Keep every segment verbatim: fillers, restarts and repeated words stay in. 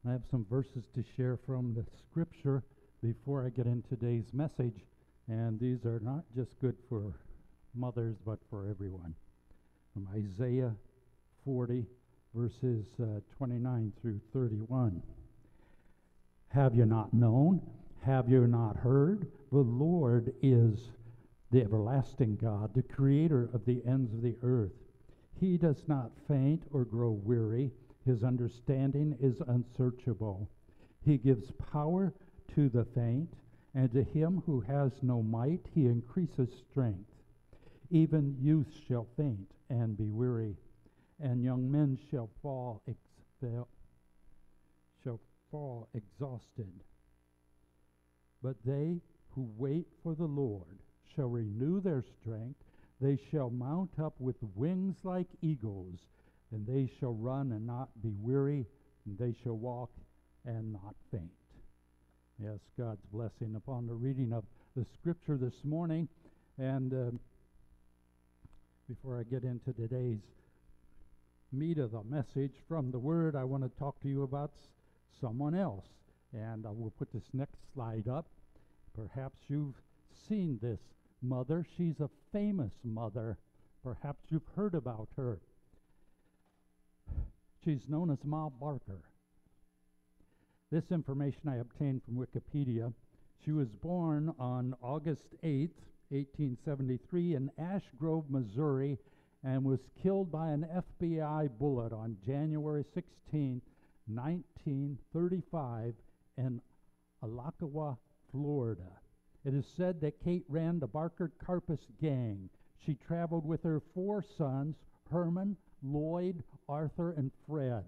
I have some verses to share from the scripture before I get into today's message, and these are not just good for mothers but for everyone. From Isaiah forty, verses uh, twenty-nine through thirty-one. Have you not known? Have you not heard? The Lord is the everlasting God, the creator of the ends of the earth. He does not faint or grow weary. His understanding is unsearchable. He gives power to the faint, and to him who has no might he increases strength. Even youth shall faint and be weary, and young men shall fall ex- shall fall exhausted. But they who wait for the Lord shall renew their strength. They shall mount up with wings like eagles, and they shall run and not be weary, and they shall walk and not faint. Yes, God's blessing upon the reading of the scripture this morning. And uh, before I get into today's meat of the message from the Word, I want to talk to you about s- someone else. And I will put this next slide up. Perhaps you've seen this mother. She's a famous mother. Perhaps you've heard about her. She's known as Ma Barker. This information I obtained from Wikipedia. She was born on August eighth, eighteen seventy-three in Ash Grove, Missouri, and was killed by an F B I bullet on January sixteenth, nineteen thirty-five in Alachua, Florida. It is said that Kate ran the Barker Karpus gang. She traveled with her four sons, Herman, Lloyd, Arthur, and Fred.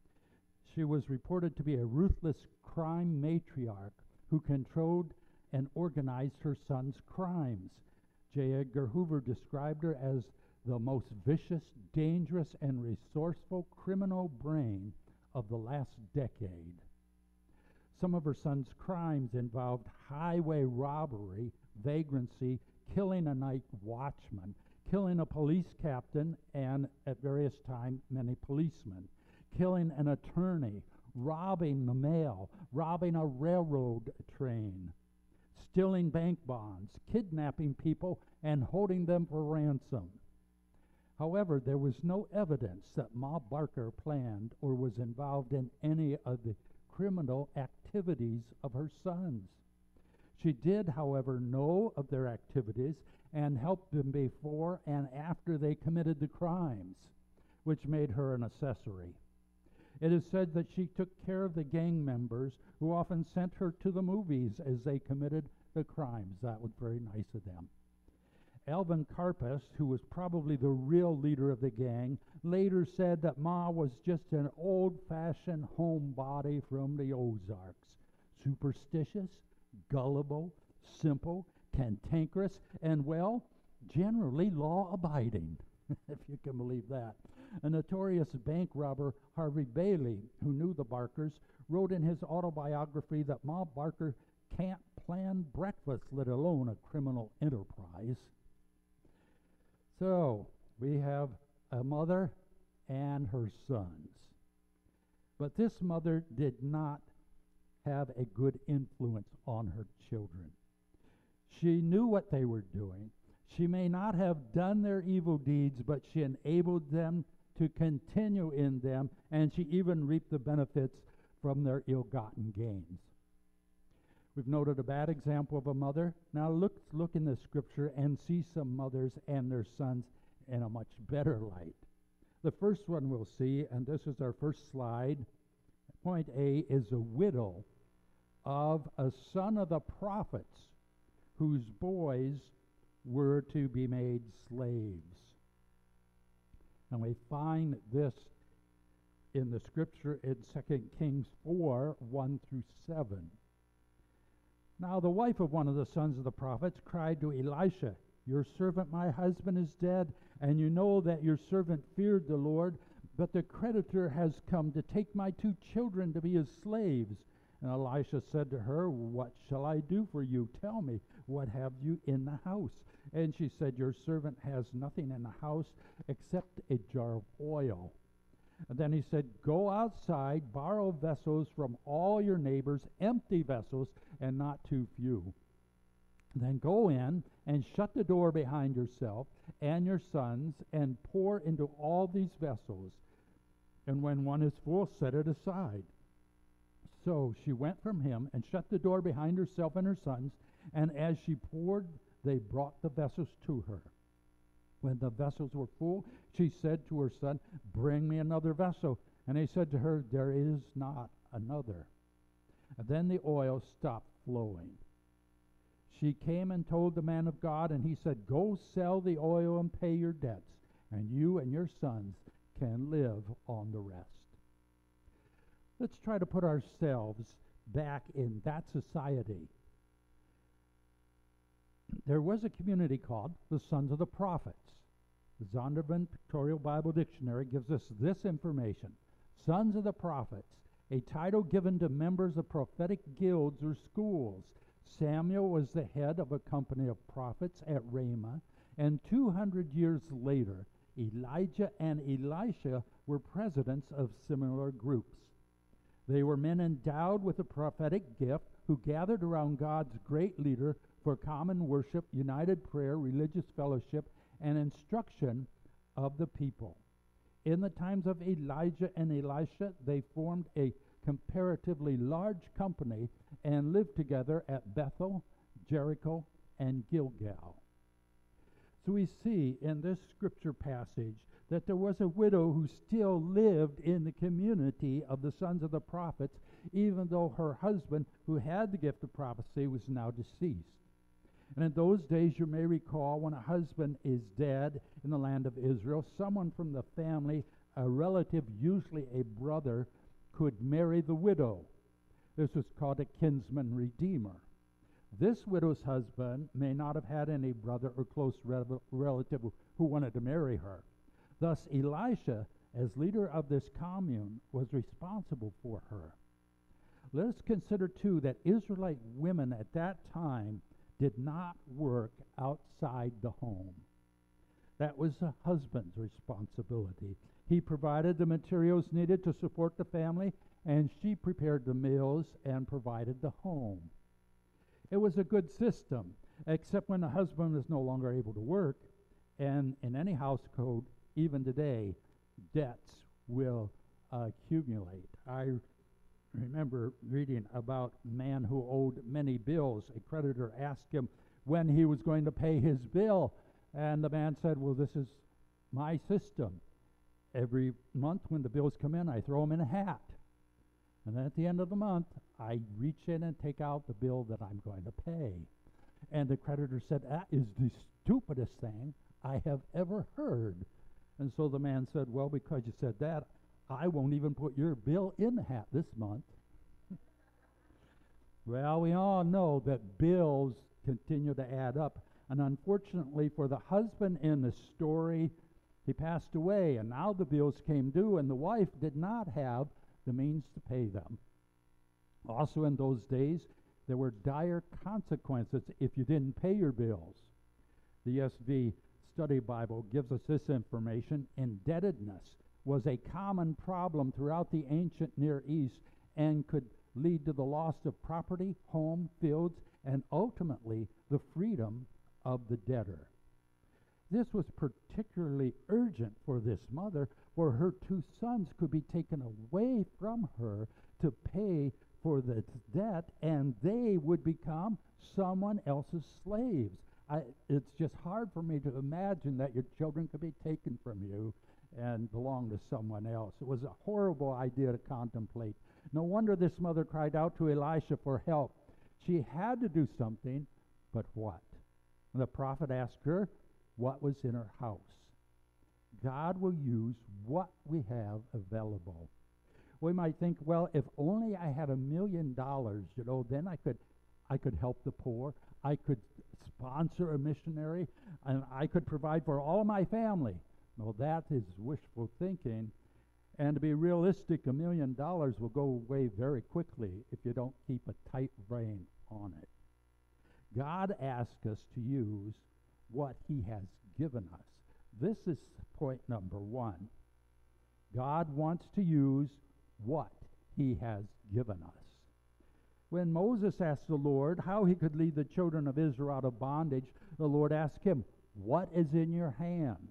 She was reported to be a ruthless crime matriarch who controlled and organized her sons' crimes. J. Edgar Hoover described her as the most vicious, dangerous, and resourceful criminal brain of the last decade. Some of her sons' crimes involved highway robbery, vagrancy, killing a night watchman, killing a police captain, and at various times many policemen, killing an attorney, robbing the mail, robbing a railroad train, stealing bank bonds, kidnapping people, and holding them for ransom. However, there was no evidence that Ma Barker planned or was involved in any of the criminal activities of her sons. She did, however, know of their activities and helped them before and after they committed the crimes, which made her an accessory. It is said that she took care of the gang members who often sent her to the movies as they committed the crimes. That was very nice of them. Alvin Karpus, who was probably the real leader of the gang, later said that Ma was just an old-fashioned homebody from the Ozarks. Superstitious, gullible, simple, cantankerous, and, well, generally law-abiding, if you can believe that. A notorious bank robber, Harvey Bailey, who knew the Barkers, wrote in his autobiography that Ma Barker can't plan breakfast, let alone a criminal enterprise. So, we have a mother and her sons. But this mother did not have a good influence on her children. She knew what they were doing. She may not have done their evil deeds, but she enabled them to continue in them, and she even reaped the benefits from their ill-gotten gains. We've noted a bad example of a mother. Now look, look in the scripture and see some mothers and their sons in a much better light. The first one we'll see, and this is our first slide, point A, is a widow of a son of the prophets whose boys were to be made slaves. And we find this in the scripture in Second Kings four, one through seven. Now the wife of one of the sons of the prophets cried to Elisha, "Your servant, my husband, is dead, and you know that your servant feared the Lord, but the creditor has come to take my two children to be his slaves." And Elisha said to her, "What shall I do for you? Tell me, what have you in the house?" And she said, "Your servant has nothing in the house except a jar of oil." And then he said, go outside, borrow vessels from all your neighbors, empty vessels, and not too few. Then go in and shut the door behind yourself and your sons, and pour into all these vessels. And when one is full, set it aside. So she went from him and shut the door behind herself and her sons, and as she poured, they brought the vessels to her. When the vessels were full, she said to her son, bring me another vessel. And he said to her, there is not another. And then the oil stopped flowing. She came and told the man of God, and he said, go sell the oil and pay your debts, and you and your sons can live on the rest. Let's try to put ourselves back in that society. There was a community called the Sons of the Prophets. The Zondervan Pictorial Bible Dictionary gives us this information. Sons of the Prophets, a title given to members of prophetic guilds or schools. Samuel was the head of a company of prophets at Ramah, and two hundred years later, Elijah and Elisha were presidents of similar groups. They were men endowed with a prophetic gift who gathered around God's great leader for common worship, united prayer, religious fellowship, and instruction of the people. In the times of Elijah and Elisha, they formed a comparatively large company and lived together at Bethel, Jericho, and Gilgal. So we see in this scripture passage that there was a widow who still lived in the community of the sons of the prophets, even though her husband, who had the gift of prophecy, was now deceased. And in those days, you may recall, when a husband is dead in the land of Israel, someone from the family, a relative, usually a brother, could marry the widow. This was called a kinsman redeemer. This widow's husband may not have had any brother or close re- relative who wanted to marry her. Thus, Elisha, as leader of this commune, was responsible for her. Let us consider, too, that Israelite women at that time did not work outside the home. That was the husband's responsibility. He provided the materials needed to support the family, and she prepared the meals and provided the home. It was a good system, except when the husband was no longer able to work, and in any house code, even today, debts will uh, accumulate. I remember reading about a man who owed many bills. A creditor asked him when he was going to pay his bill, and the man said, well, this is my system. Every month when the bills come in, I throw them in a hat. And then at the end of the month, I reach in and take out the bill that I'm going to pay. And the creditor said, that is the stupidest thing I have ever heard. And so the man said, well, because you said that, I won't even put your bill in the hat this month. Well, we all know that bills continue to add up. And unfortunately for the husband in the story, he passed away, and now the bills came due, and the wife did not have the means to pay them. Also in those days, there were dire consequences if you didn't pay your bills. The E S V Study Bible gives us this information. Indebtedness was a common problem throughout the ancient Near East and could lead to the loss of property, home, fields, and ultimately the freedom of the debtor. This was particularly urgent for this mother, for her two sons could be taken away from her to pay for the debt, and they would become someone else's slaves. I, it's just hard for me to imagine that your children could be taken from you and belong to someone else. It was a horrible idea to contemplate. No wonder this mother cried out to Elisha for help. She had to do something, but what? And the prophet asked her what was in her house. God will use what we have available. We might think, well, if only I had a million dollars, you know, then I could I could help the poor. I could sponsor a missionary, and I could provide for all of my family. Well, that is wishful thinking. And to be realistic, a million dollars will go away very quickly if you don't keep a tight rein on it. God asks us to use what he has given us. This is point number one. God wants to use what he has given us. When Moses asked the Lord how he could lead the children of Israel out of bondage, the Lord asked him, "What is in your hand?"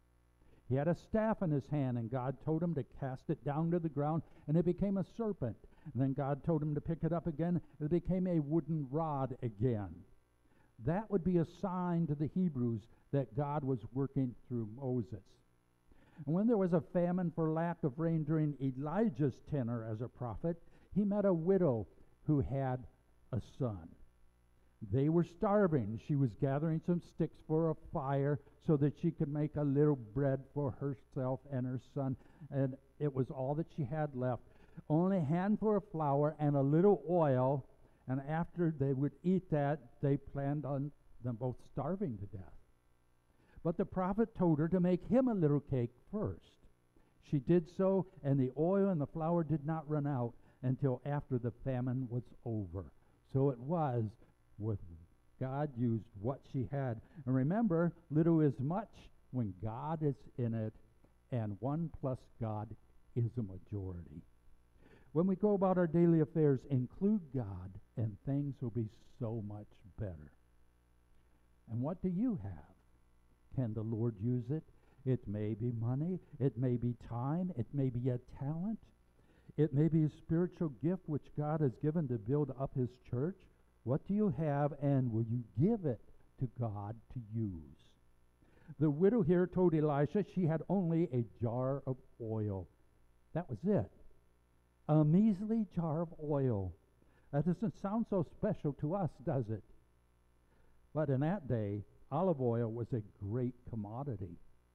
He had a staff in his hand, and God told him to cast it down to the ground, and it became a serpent. And then God told him to pick it up again, and it became a wooden rod again. That would be a sign to the Hebrews that God was working through Moses. And when there was a famine for lack of rain during Elijah's tenure as a prophet, he met a widow who had a son. They were starving. She was gathering some sticks for a fire so that she could make a little bread for herself and her son, and it was all that she had left. Only a handful of flour and a little oil, and after they would eat that, they planned on them both starving to death. But the prophet told her to make him a little cake first. She did so, and the oil and the flour did not run out until after the famine was over. So it was with God used what she had. And remember, little is much when God is in it, and one plus God is a majority. When we go about our daily affairs, include God, and things will be so much better. And what do you have? Can the Lord use it? It may be money. It may be time. It may be a talent. It may be a spiritual gift which God has given to build up his church. What do you have, and will you give it to God to use? The widow here told Elisha she had only a jar of oil. That was it. A measly jar of oil. That doesn't sound so special to us, does it? But in that day, olive oil was a great commodity.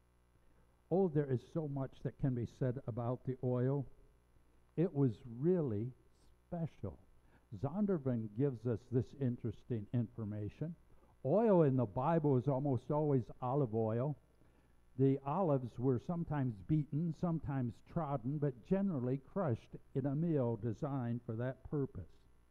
Oh, there is so much that can be said about the oil. It was really special. Zondervan gives us this interesting information. Oil in the Bible is almost always olive oil. The olives were sometimes beaten, sometimes trodden, but generally crushed in a mill designed for that purpose.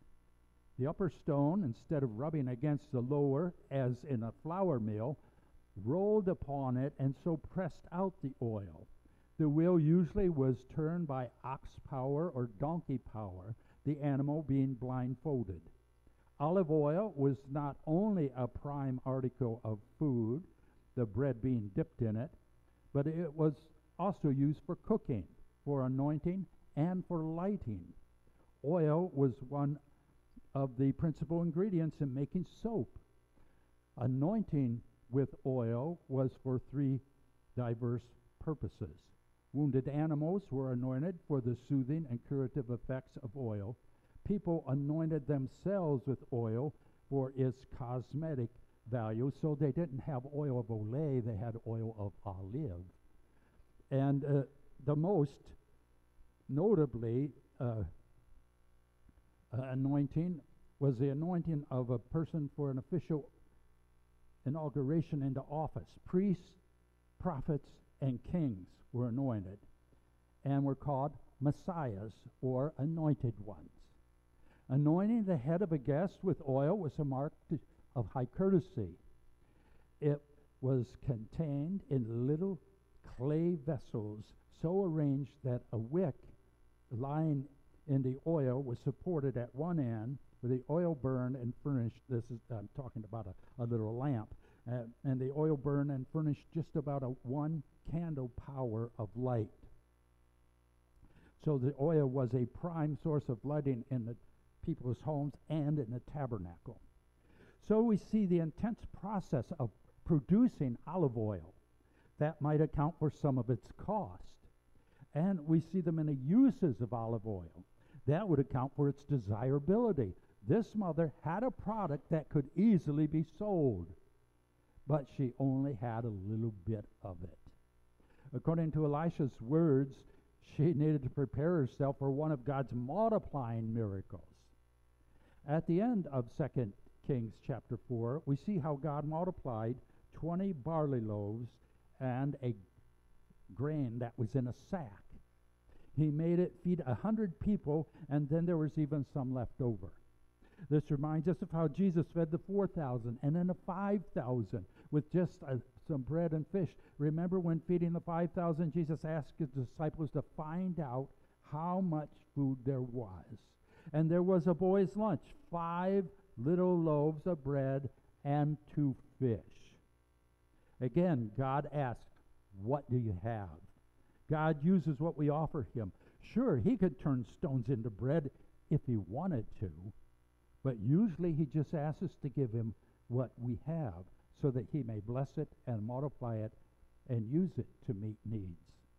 The upper stone, instead of rubbing against the lower, as in a flour mill, rolled upon it and so pressed out the oil. The wheel usually was turned by ox power or donkey power, the animal being blindfolded. Olive oil was not only a prime article of food, the bread being dipped in it, but it was also used for cooking, for anointing, and for lighting. Oil was one of the principal ingredients in making soap. Anointing with oil was for three diverse purposes. Wounded animals were anointed for the soothing and curative effects of oil. People anointed themselves with oil for its cosmetic value, so they didn't have oil of Olay, they had oil of olive. And uh, the most notably uh, uh, anointing was the anointing of a person for an official inauguration into office. Priests, prophets, and kings were anointed and were called messiahs or anointed ones. Anointing the head of a guest with oil was a mark to, of high courtesy. It was contained in little clay vessels so arranged that a wick lying in the oil was supported at one end where the oil burned and furnished, this is, I'm talking about a, a little lamp, uh, and the oil burned and furnished just about a one candle power of light. So the oil was a prime source of lighting in the people's homes and in the tabernacle. So we see the intense process of producing olive oil. That might account for some of its cost. And we see the many uses of olive oil. That would account for its desirability. This mother had a product that could easily be sold, but she only had a little bit of it. According to Elisha's words, she needed to prepare herself for one of God's multiplying miracles. At the end of Second Kings chapter four, we see how God multiplied twenty barley loaves and a grain that was in a sack. He made it feed a hundred people, and then there was even some left over. This reminds us of how Jesus fed the four thousand and then the five thousand with just a some bread and fish. Remember when feeding the five thousand, Jesus asked his disciples to find out how much food there was. And there was a boy's lunch, five little loaves of bread and two fish. Again, God asked, what do you have? God uses what we offer him. Sure, he could turn stones into bread if he wanted to, but usually he just asks us to give him what we have so that he may bless it and multiply it and use it to meet needs.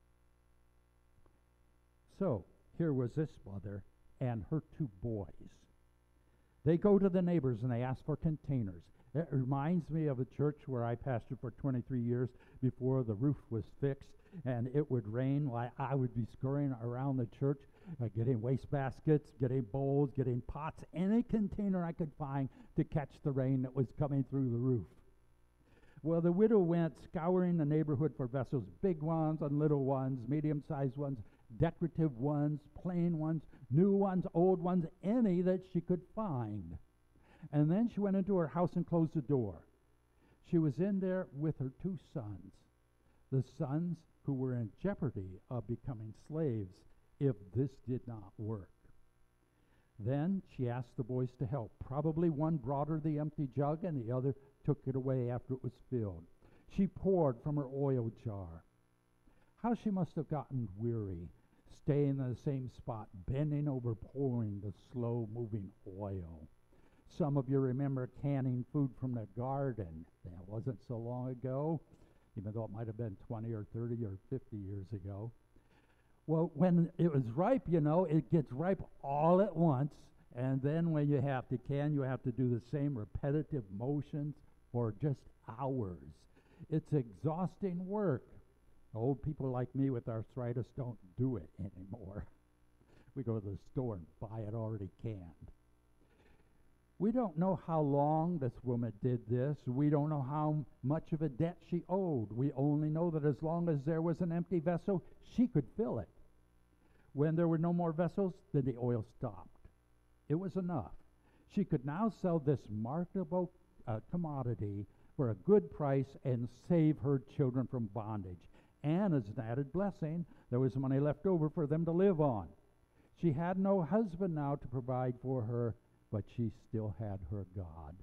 So, here was this mother and her two boys. They go to the neighbors and they ask for containers. It reminds me of a church where I pastored for twenty-three years before the roof was fixed, and it would rain while I would be scurrying around the church, uh, getting waste baskets, getting bowls, getting pots, any container I could find to catch the rain that was coming through the roof. Well, the widow went scouring the neighborhood for vessels, big ones and little ones, medium-sized ones, decorative ones, plain ones, new ones, old ones, any that she could find. And then she went into her house and closed the door. She was in there with her two sons, the sons who were in jeopardy of becoming slaves if this did not work. Then she asked the boys to help. Probably one brought her the empty jug and the other took it away after it was filled. She poured from her oil jar. How she must have gotten weary, staying in the same spot, bending over, pouring the slow-moving oil. Some of you remember canning food from the garden. That wasn't so long ago, even though it might have been twenty or thirty or fifty years ago. Well, when it was ripe, you know, it gets ripe all at once, and then when you have to can, you have to do the same repetitive motions for just hours. It's exhausting work. Old people like me with arthritis don't do it anymore. We go to the store and buy it already canned. We don't know how long this woman did this. We don't know how much of a debt she owed. We only know that as long as there was an empty vessel, she could fill it. When there were no more vessels, then the oil stopped. It was enough. She could now sell this marketable uh, commodity for a good price and save her children from bondage. And as an added blessing, there was money left over for them to live on. She had no husband now to provide for her, but she still had her God.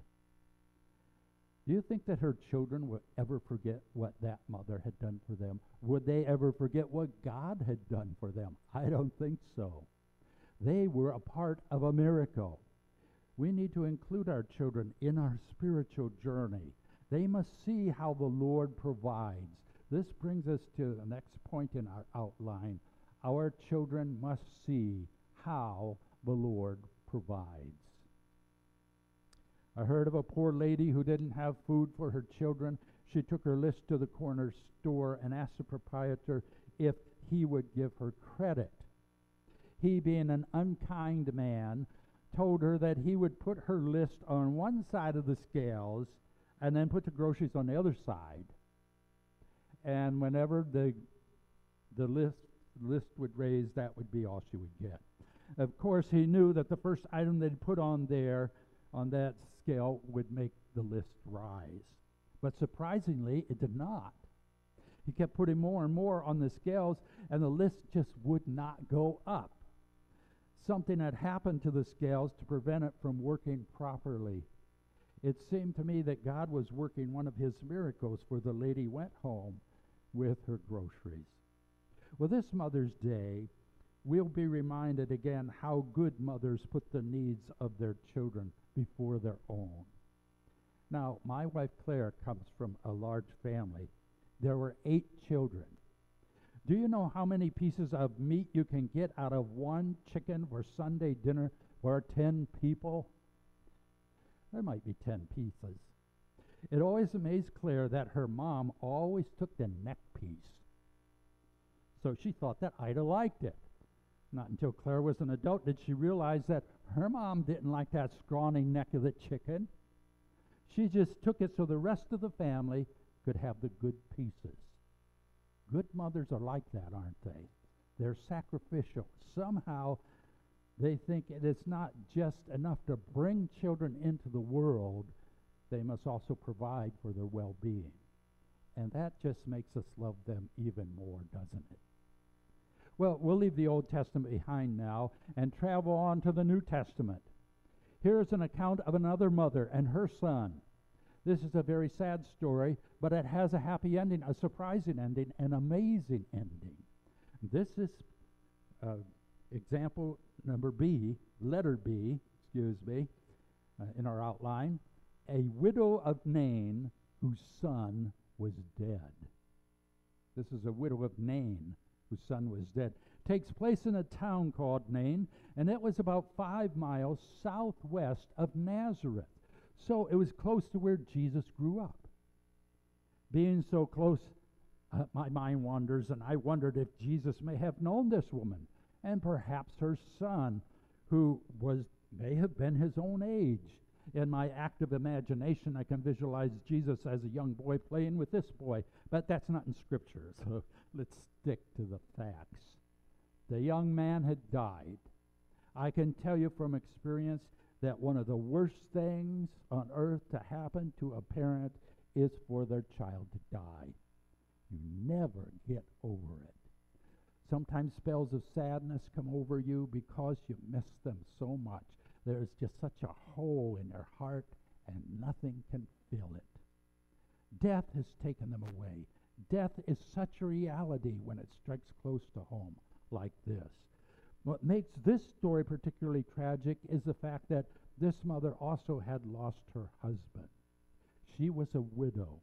Do you think that her children would ever forget what that mother had done for them? Would they ever forget what God had done for them? I don't think so. They were a part of a miracle. We need to include our children in our spiritual journey. They must see how the Lord provides. This brings us to the next point in our outline. Our children must see how the Lord provides. I heard of a poor lady who didn't have food for her children. She took her list to the corner store and asked the proprietor if he would give her credit. He, being an unkind man, told her that he would put her list on one side of the scales and then put the groceries on the other side. And whenever the the list list would raise, that would be all she would get. Of course, he knew that the first item they'd put on there on that scale would make the list rise. But surprisingly, it did not. He kept putting more and more on the scales, and the list just would not go up. Something had happened to the scales to prevent it from working properly. It seemed to me that God was working one of his miracles, for the lady went home with her groceries. Well, this Mother's Day, we'll be reminded again how good mothers put the needs of their children before their own. Now, my wife Claire comes from a large family. There were eight children. Do you know how many pieces of meat you can get out of one chicken for Sunday dinner for ten people? There might be ten pieces. It always amazed Claire that her mom always took the neck piece. So she thought that Ida liked it. Not until Claire was an adult did she realize that her mom didn't like that scrawny neck of the chicken. She just took it so the rest of the family could have the good pieces. Good mothers are like that, aren't they? They're sacrificial. Somehow they think it is not just enough to bring children into the world, they must also provide for their well-being. And that just makes us love them even more, doesn't it? Well, we'll leave the Old Testament behind now and travel on to the New Testament. Here's an account of another mother and her son. This is a very sad story, but it has a happy ending, a surprising ending, an amazing ending. This is uh, example number B, letter B, excuse me, uh, in our outline. A widow of Nain whose son was dead. This is a widow of Nain whose son was dead. Takes place in a town called Nain, and it was about five miles southwest of Nazareth. So it was close to where Jesus grew up. Being so close, uh, my mind wanders, and I wondered if Jesus may have known this woman, and perhaps her son, who was may have been his own age. In my active imagination, I can visualize Jesus as a young boy playing with this boy, but that's not in Scripture, so let's stick to the facts. The young man had died. I can tell you from experience that one of the worst things on earth to happen to a parent is for their child to die. You never get over it. Sometimes spells of sadness come over you because you miss them so much. There's just such a hole in their heart, and nothing can fill it. Death has taken them away. Death is such a reality when it strikes close to home like this. What makes this story particularly tragic is the fact that this mother also had lost her husband. She was a widow.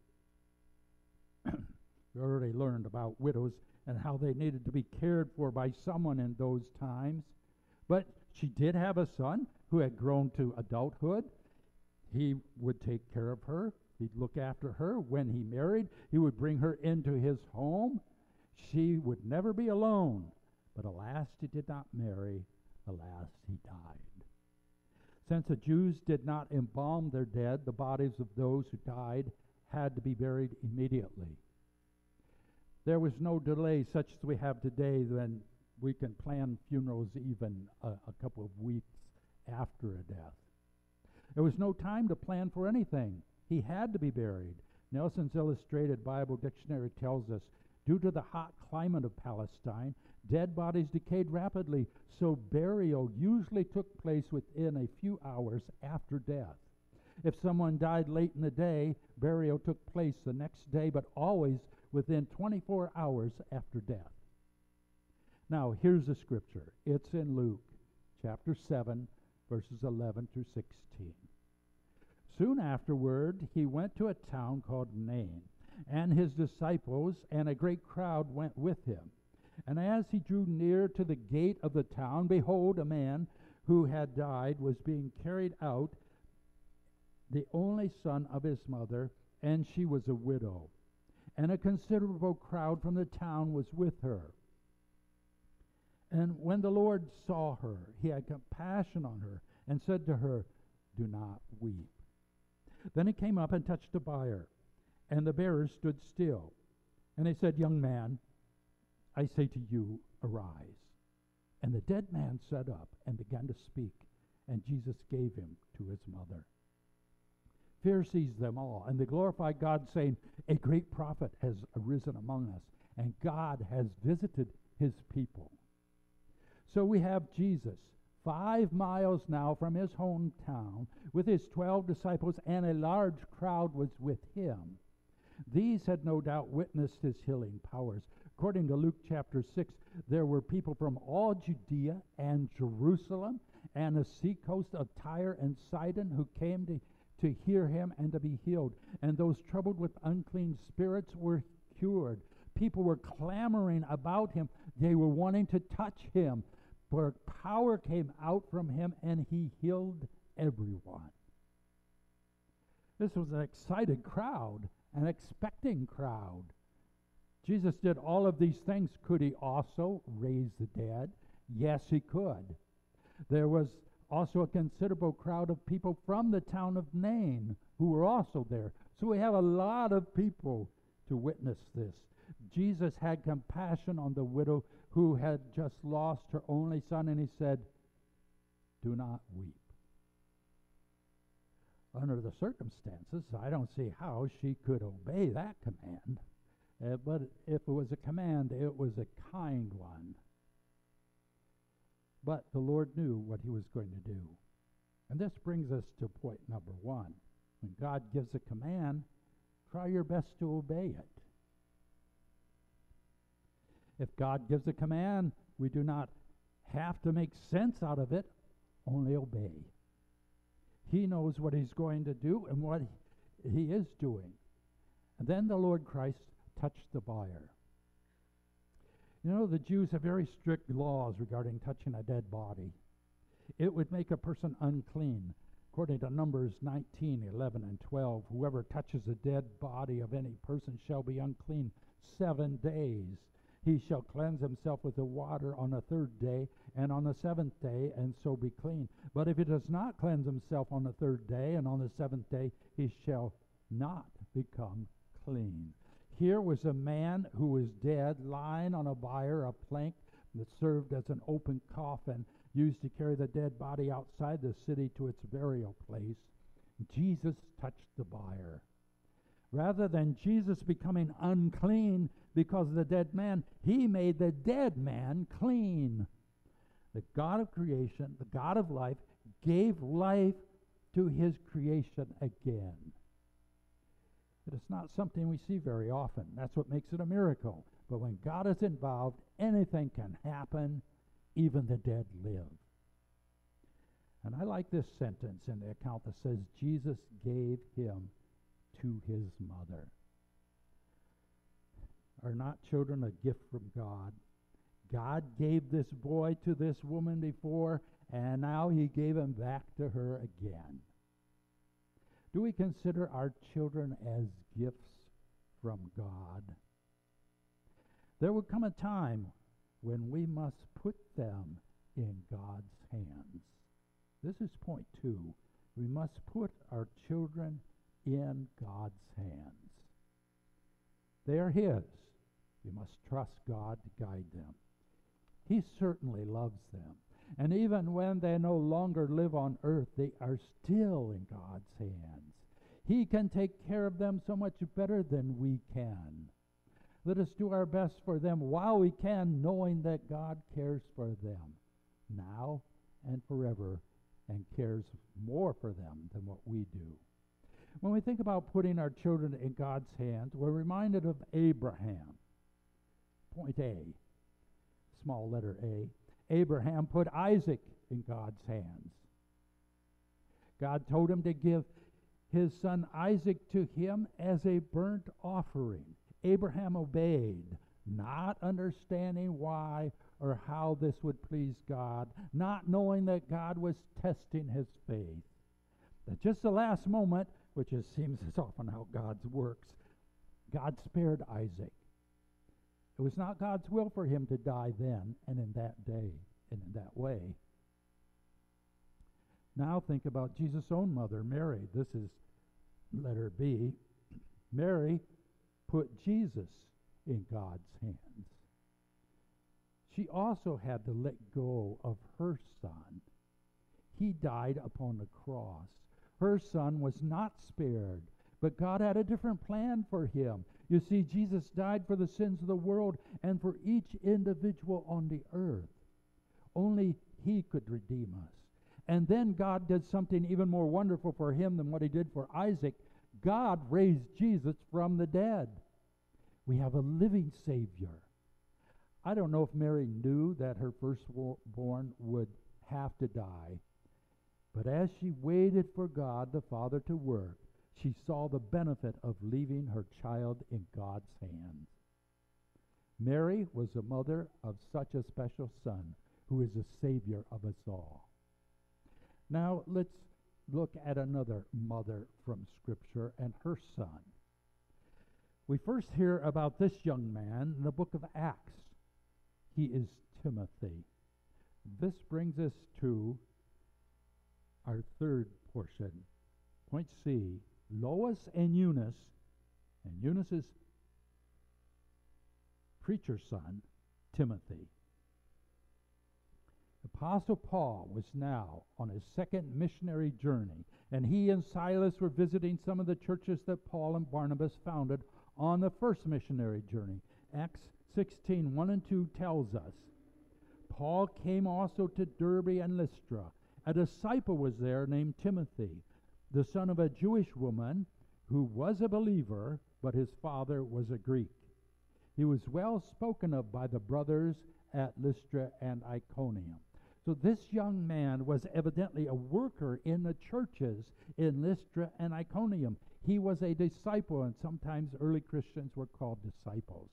We already learned about widows and how they needed to be cared for by someone in those times. But she did have a son who had grown to adulthood. He would take care of her. He'd look after her. When he married, he would bring her into his home. She would never be alone. But alas, he did not marry. Alas, he died. Since the Jews did not embalm their dead, the bodies of those who died had to be buried immediately. There was no delay such as we have today when we can plan funerals even a, a couple of weeks after a death. There was no time to plan for anything. He had to be buried. Nelson's Illustrated Bible Dictionary tells us, due to the hot climate of Palestine, dead bodies decayed rapidly, so burial usually took place within a few hours after death. If someone died late in the day, burial took place the next day, but always within twenty-four hours after death. Now, here's the scripture. It's in Luke chapter seven, verses eleven through sixteen. Soon afterward, he went to a town called Nain, and his disciples and a great crowd went with him. And as he drew near to the gate of the town, behold, a man who had died was being carried out, the only son of his mother, and she was a widow. And a considerable crowd from the town was with her. And when the Lord saw her, he had compassion on her and said to her, "Do not weep." Then he came up and touched the bier, and the bearers stood still. And he said, "Young man, I say to you, arise." And the dead man sat up and began to speak, and Jesus gave him to his mother. Fear seized them all, and they glorified God, saying, "A great prophet has arisen among us, and God has visited his people." So we have Jesus, five miles now from his hometown, with his twelve disciples, and a large crowd was with him. These had no doubt witnessed his healing powers. According to Luke chapter six, there were people from all Judea and Jerusalem and the seacoast of Tyre and Sidon who came to, to hear him and to be healed. And those troubled with unclean spirits were cured. People were clamoring about him. They were wanting to touch him. For power came out from him, and he healed everyone. This was an excited crowd, an expecting crowd. Jesus did all of these things. Could he also raise the dead? Yes, he could. There was also a considerable crowd of people from the town of Nain who were also there. So we have a lot of people to witness this. Jesus had compassion on the widow who had just lost her only son, and he said, "Do not weep." under the circumstances, I don't see how she could obey that command. Uh, but if it was a command, it was a kind one. But the Lord knew what he was going to do. And this brings us to point number one. When God gives a command, try your best to obey it. If God gives a command, we do not have to make sense out of it, only obey. He knows what he's going to do and what he is doing. And then the Lord Christ touched the buyer. You know, the Jews have very strict laws regarding touching a dead body. It would make a person unclean. According to Numbers nineteen, eleven, and twelve, whoever touches a dead body of any person shall be unclean seven days. He shall cleanse himself with the water on the third day, and on the seventh day, and so be clean. But if he does not cleanse himself on the third day, and on the seventh day, he shall not become clean. Here was a man who was dead, lying on a bier, a plank that served as an open coffin, used to carry the dead body outside the city to its burial place. Jesus touched the bier. Rather than Jesus becoming unclean because of the dead man, he made the dead man clean. The God of creation, the God of life, gave life to his creation again. It is not something we see very often. That's what makes it a miracle. But when God is involved, anything can happen, even the dead live. And I like this sentence in the account that says, Jesus gave him to his mother. Are not children a gift from God? God gave this boy to this woman before, and now he gave him back to her again. Do we consider our children as gifts from God? There will come a time when we must put them in God's hands. This is point two. We must put our children in God's hands. They are his. We must trust God to guide them. He certainly loves them. And even when they no longer live on earth, they are still in God's hands. He can take care of them so much better than we can. Let us do our best for them while we can, knowing that God cares for them now and forever, and cares more for them than what we do. When we think about putting our children in God's hands, we're reminded of Abraham. Point A, small letter A. Abraham put Isaac in God's hands. God told him to give his son Isaac to him as a burnt offering. Abraham obeyed, not understanding why or how this would please God, not knowing that God was testing his faith. At just the last moment, which it seems is often how God works, God spared Isaac. It was not God's will for him to die then and in that day and in that way. Now think about Jesus' own mother, Mary. This is letter B. Mary put Jesus in God's hands. She also had to let go of her son. He died upon the cross. Her son was not spared, but God had a different plan for him. You see, Jesus died for the sins of the world and for each individual on the earth. Only he could redeem us. And then God did something even more wonderful for him than what he did for Isaac. God raised Jesus from the dead. We have a living Savior. I don't know if Mary knew that her firstborn would have to die, but as she waited for God the Father to work, she saw the benefit of leaving her child in God's hands. Mary was the mother of such a special son who is the Savior of us all. Now let's look at another mother from Scripture and her son. We first hear about this young man in the book of Acts. He is Timothy. This brings us to our third portion. Point C, Lois and Eunice, and Eunice's preacher son, Timothy. Apostle Paul was now on his second missionary journey, and he and Silas were visiting some of the churches that Paul and Barnabas founded on the first missionary journey. Acts sixteen, one and two tells us, Paul came also to Derbe and Lystra. A disciple was there named Timothy, the son of a Jewish woman who was a believer, but his father was a Greek. He was well spoken of by the brothers at Lystra and Iconium. So this young man was evidently a worker in the churches in Lystra and Iconium. He was a disciple, and sometimes early Christians were called disciples.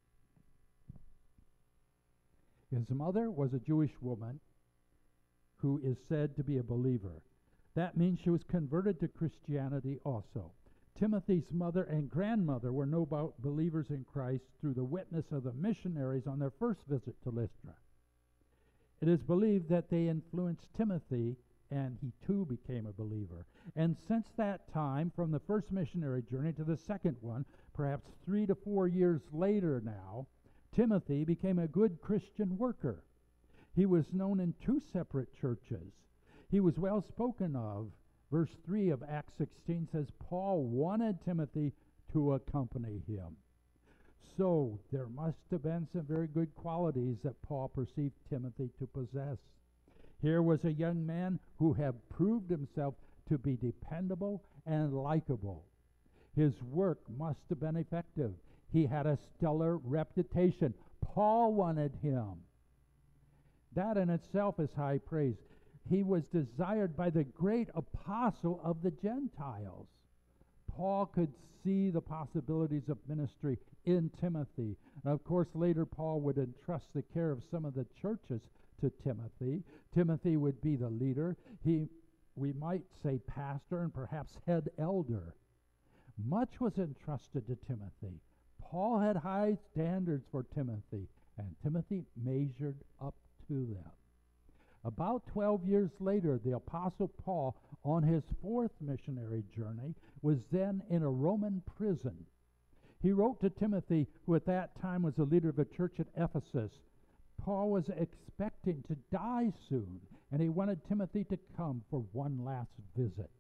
His mother was a Jewish woman who is said to be a believer. That means she was converted to Christianity also. Timothy's mother and grandmother were no doubt believers in Christ through the witness of the missionaries on their first visit to Lystra. It is believed that they influenced Timothy, and he too became a believer. And since that time, from the first missionary journey to the second one, perhaps three to four years later now, Timothy became a good Christian worker. He was known in two separate churches. He was well spoken of. Verse three of Acts sixteen says, Paul wanted Timothy to accompany him. So there must have been some very good qualities that Paul perceived Timothy to possess. Here was a young man who had proved himself to be dependable and likable. His work must have been effective. He had a stellar reputation. Paul wanted him. That in itself is high praise. He was desired by the great apostle of the Gentiles. Paul could see the possibilities of ministry in Timothy. And of course, later Paul would entrust the care of some of the churches to Timothy. Timothy would be the leader. He, we might say, pastor and perhaps head elder. Much was entrusted to Timothy. Paul had high standards for Timothy, and Timothy measured up to them. About twelve years later, the Apostle Paul, on his fourth missionary journey, was then in a Roman prison. He wrote to Timothy, who at that time was the leader of a church at Ephesus. Paul was expecting to die soon, and he wanted Timothy to come for one last visit.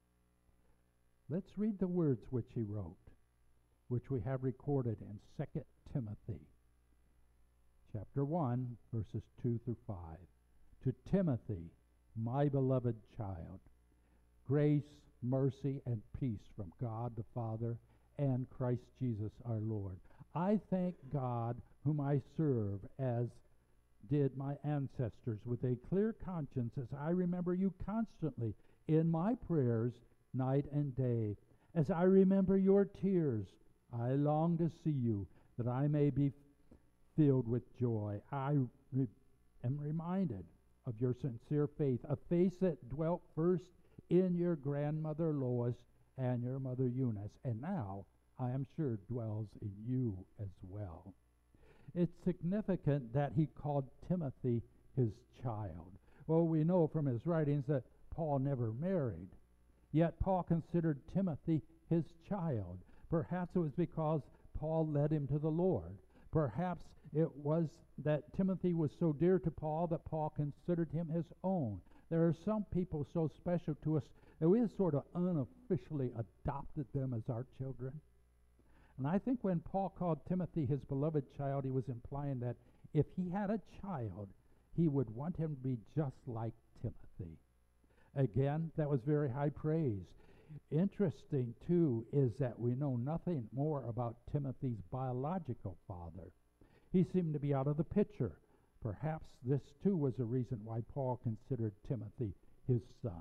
Let's read the words which he wrote, which we have recorded in Second Timothy, chapter one, verses two through five. To Timothy, my beloved child, grace, mercy, and peace from God the Father and Christ Jesus our Lord. I thank God, whom I serve, as did my ancestors, with a clear conscience, as I remember you constantly in my prayers night and day. As I remember your tears, I long to see you, that I may be filled with joy. I re- am reminded of your sincere faith, a faith that dwelt first in your grandmother Lois and your mother Eunice, and now, I am sure, dwells in you as well. It's significant that he called Timothy his child. Well, we know from his writings that Paul never married, yet Paul considered Timothy his child. Perhaps it was because Paul led him to the Lord. Perhaps it was that Timothy was so dear to Paul that Paul considered him his own. There are some people so special to us that we have sort of unofficially adopted them as our children. And I think when Paul called Timothy his beloved child, he was implying that if he had a child, he would want him to be just like Timothy. Again, that was very high praise. Interesting, too, is that we know nothing more about Timothy's biological father. He seemed to be out of the picture. Perhaps this, too, was a reason why Paul considered Timothy his son.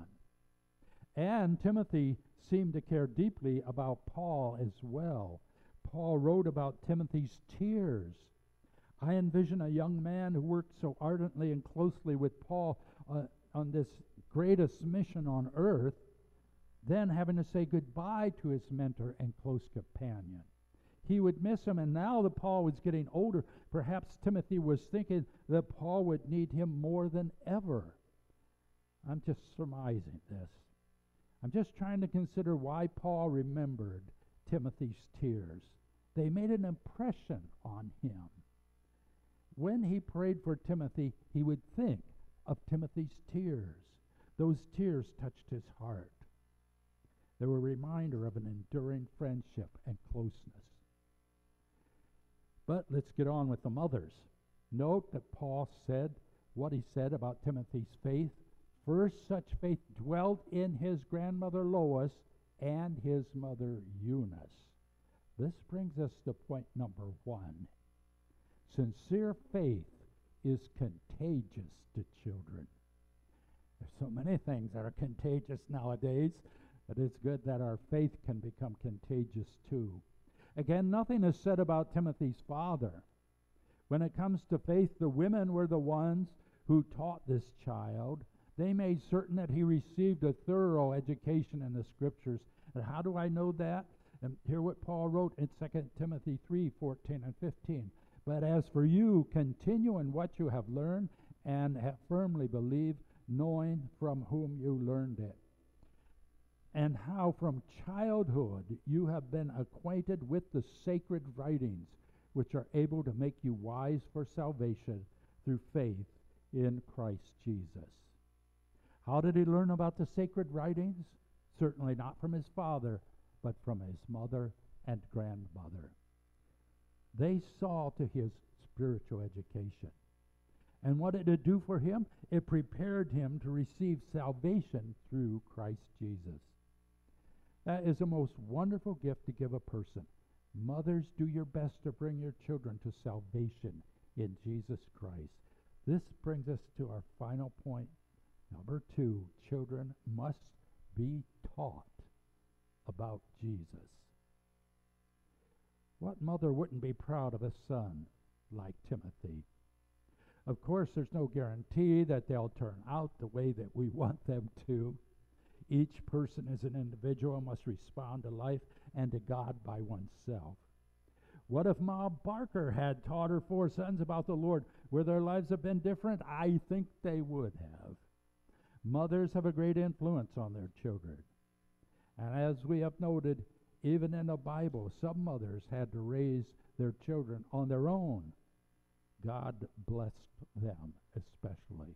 And Timothy seemed to care deeply about Paul as well. Paul wrote about Timothy's tears. I envision a young man who worked so ardently and closely with Paul uh, on this greatest mission on earth, then having to say goodbye to his mentor and close companion. He would miss him, and now that Paul was getting older, perhaps Timothy was thinking that Paul would need him more than ever. I'm just surmising this. I'm just trying to consider why Paul remembered Timothy's tears. They made an impression on him. When he prayed for Timothy, he would think of Timothy's tears. Those tears touched his heart. They were a reminder of an enduring friendship and closeness. But let's get on with the mothers. Note that Paul said what he said about Timothy's faith. First, such faith dwelt in his grandmother Lois and his mother Eunice. This brings us to point number one. Sincere faith is contagious to children. There's so many things that are contagious nowadays, but it's good that our faith can become contagious too. Again, nothing is said about Timothy's father. When it comes to faith, the women were the ones who taught this child. They made certain that he received a thorough education in the Scriptures. And how do I know that? And hear what Paul wrote in Second Timothy three, fourteen and fifteen. But as for you, continue in what you have learned and have firmly believed, knowing from whom you learned it, and how from childhood you have been acquainted with the sacred writings, which are able to make you wise for salvation through faith in Christ Jesus. How did he learn about the sacred writings? Certainly not from his father, but from his mother and grandmother. They saw to his spiritual education. And what did it do for him? It prepared him to receive salvation through Christ Jesus. That is a most wonderful gift to give a person. Mothers, do your best to bring your children to salvation in Jesus Christ. This brings us to our final point. Number two, children must be taught about Jesus. What mother wouldn't be proud of a son like Timothy? Of course, there's no guarantee that they'll turn out the way that we want them to. Each person as an individual must respond to life and to God by oneself. What if Ma Barker had taught her four sons about the Lord? Would their lives have been different? I think they would have. Mothers have a great influence on their children. And as we have noted, even in the Bible, some mothers had to raise their children on their own. God blessed them especially.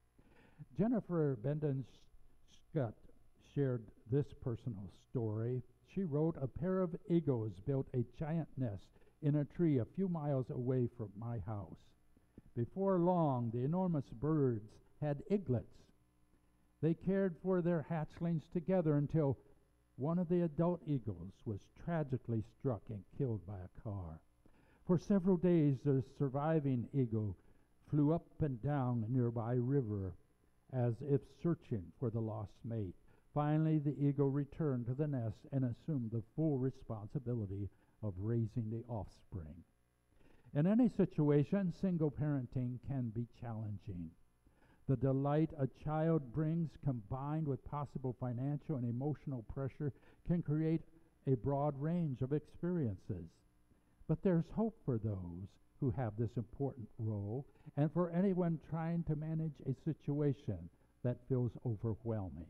Jennifer Benden Scott shared this personal story. She wrote, "A pair of eagles built a giant nest in a tree a few miles away from my house. Before long, the enormous birds had eaglets. They cared for their hatchlings together until one of the adult eagles was tragically struck and killed by a car. For several days, the surviving eagle flew up and down a nearby river as if searching for the lost mate. Finally, the eagle returned to the nest and assumed the full responsibility of raising the offspring. In any situation, single parenting can be challenging. The delight a child brings, combined with possible financial and emotional pressure, can create a broad range of experiences. But there's hope for those who have this important role, and for anyone trying to manage a situation that feels overwhelming.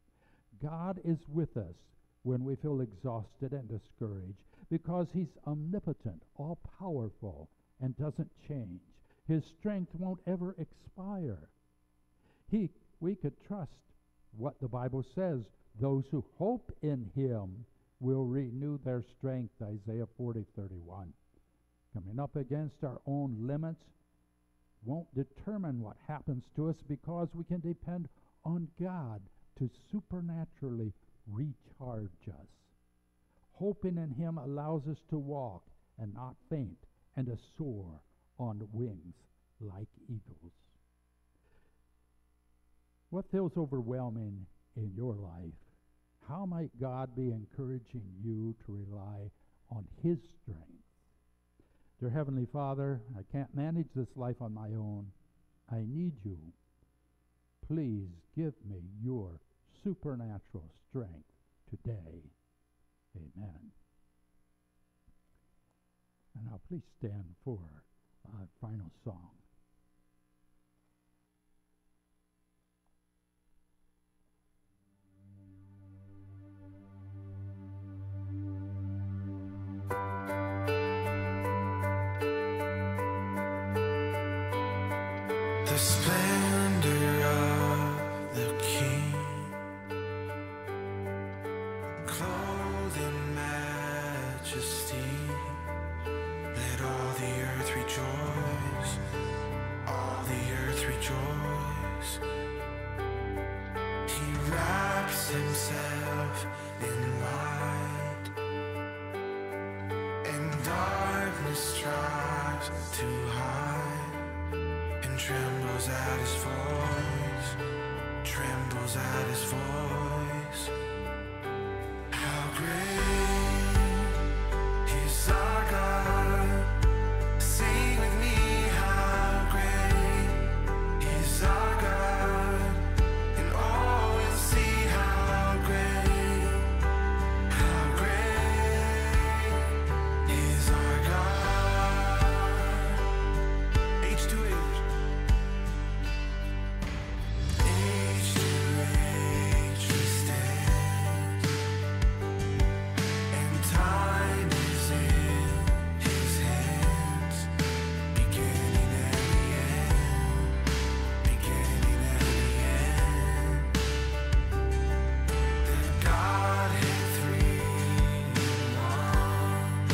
God is with us when we feel exhausted and discouraged, because he's omnipotent, all-powerful, and doesn't change. His strength won't ever expire. He, we could trust what the Bible says. Those who hope in him will renew their strength, Isaiah forty thirty-one. Coming up against our own limits won't determine what happens to us, because we can depend on God to supernaturally recharge us. Hoping in him allows us to walk and not faint, and to soar on wings like eagles. What feels overwhelming in your life? How might God be encouraging you to rely on his strength? Dear Heavenly Father, I can't manage this life on my own. I need you. Please give me your supernatural strength today. Amen. And now please stand for our final song. The splendor majesty. Let all the earth rejoice, all the earth rejoice. He wraps himself in light, and darkness tries to hide, and trembles at his voice, trembles at his voice. How great is our God? Sing with me, how great is our God? And all will see how great, how great is our God. Age to age, age to age we stand, and time is in his hands, beginning and the end, beginning and the end. The Godhead three in one,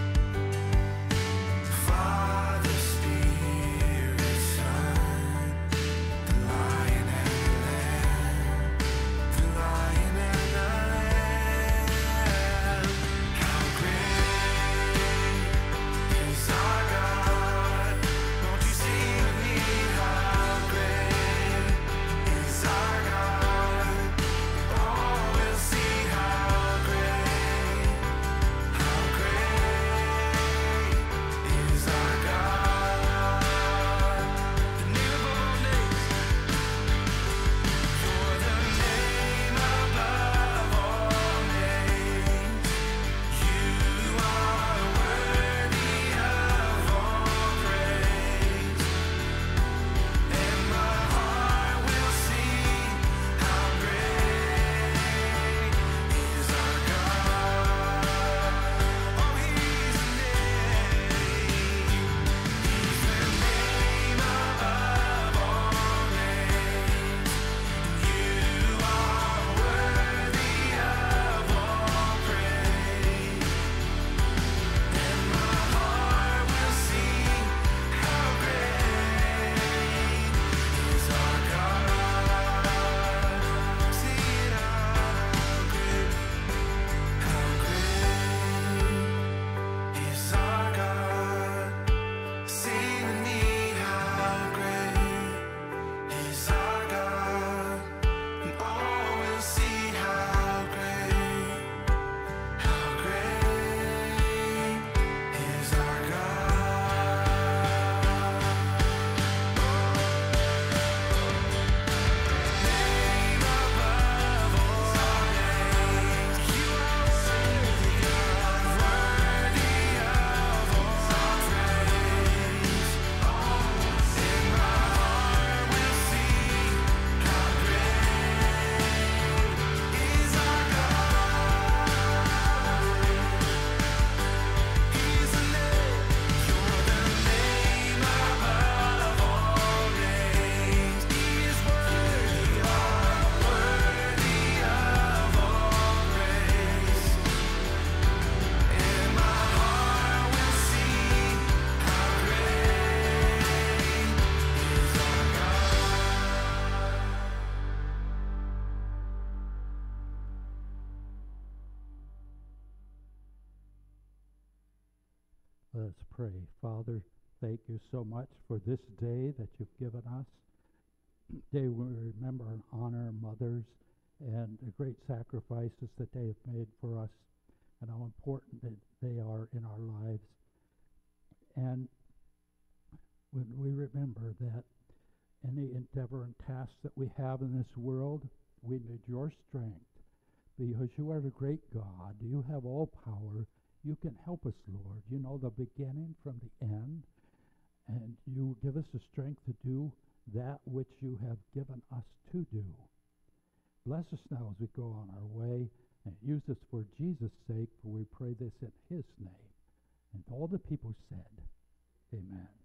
Father, Spirit, Son, the Lion and the Lamb, the Lion and the Lamb. How great is our God? Won't you sing with me? How great is our God? All will see how great, how great is our God. The name above all names. You're the name above all names. You are worthy of all praise, and my heart will sing how great is our God. Oh, he's the name, he's the name above all names. You are worthy of all praise, and my heart will sing how great is our God. Sing it out, how great, how great is our God. Sing with me, how great is our God, and all will see how great, how great is our God. Name above all names, you are worthy of, worthy of all praise. And my heart will sing how great is our God. He's the name, you're the name above all names. He is worthy of, worthy of all praise. And my heart will sing how great is our God. Let us pray. Father, thank you so much for this day that you've given us. Day we remember and honor mothers and the great sacrifices that they have made for us and how important that they are in our lives. And when we remember that any endeavor and task that we have in this world, we need your strength because you are the great God. You have all power. You can help us, Lord. You know the beginning from the end, and you give us the strength to do that which you have given us to do. Bless us now as we go on our way, and use us for Jesus' sake, for we pray this in his name. And all the people said, amen.